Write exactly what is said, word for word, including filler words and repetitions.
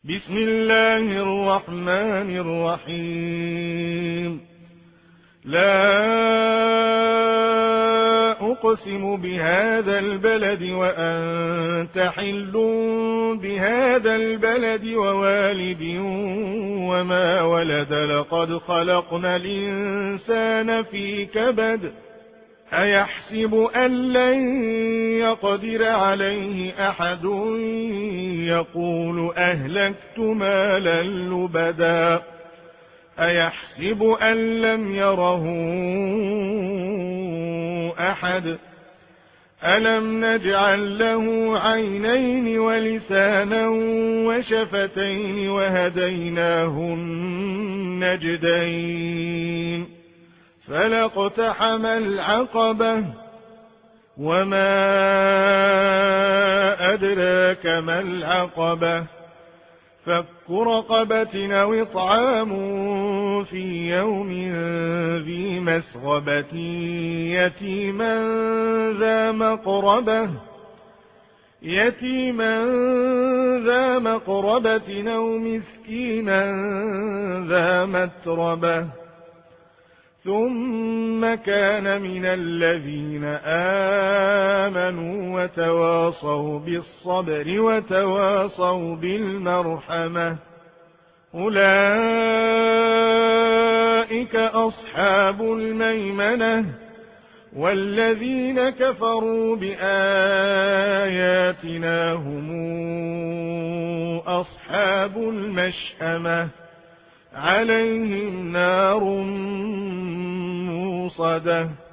بسم الله الرحمن الرحيم. لا أقسم بهذا البلد وأنت حل بهذا البلد ووالد وما ولد لقد خلقنا الإنسان في كبد أيحسب أن لن يقدر عليه أحد يقول أهلكت مالا لبدا أيحسب أن لم يره أحد ألم نجعل له عينين ولسانا وشفتين وهديناه النجدين فلاقتحم العقبة وما أدراك ما العقبة فك رقبة أو إطعام في يوم ذي مسغبة يتيما ذا مقربة يتيما ذا مقربة أو مسكينا ذا متربة ثم كان من الذين آمنوا وتواصوا بالصبر وتواصوا بالمرحمة أولئك أصحاب الميمنة والذين كفروا بآياتنا هم أصحاب المشأمة عليهم نار موصدة